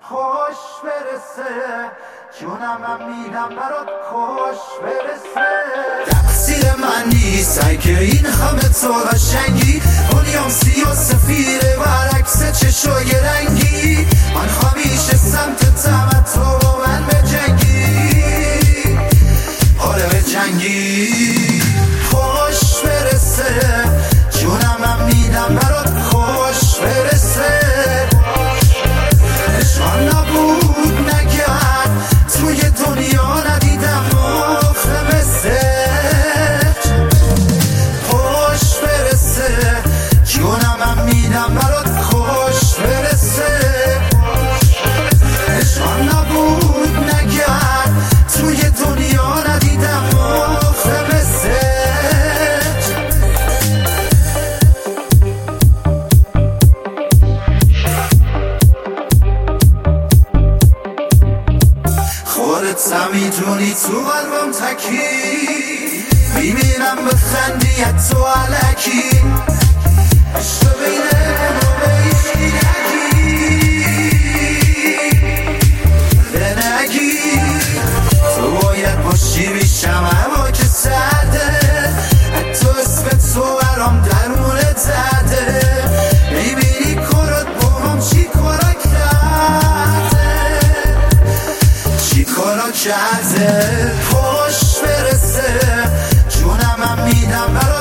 خوش برسه، جونم هم میدم برات خوش برسه. تقصیر من نیست اگه این همه تو قشنگی، دنیام سیاه سفیده برعکس چشای رنگی. من همیشه سمتتم تو با من بجنگی، آره بجنگی. خوش برسه، جونم هم میدم برات خوش برسه. عشقان نبود نگرد، توی دنیا ندیدم آخه مثل. خوش برسه، جونم هم میدم برات خوش برسه. عشقان نبود نگرد، توی دنیا ندیدم آخه مثل. خودت هم میدونی تو قلبم تکی، میبینم بخندی تو علکی. عشق بینه ما بیشی نگی، تو باید باشی بیشم هوا که سرده. حتی اسم تو برام درمونه زده، میبینی کارات با هم چی کارا کرده، چی کارا کرده. خوش برسه، جونم هم میدم برات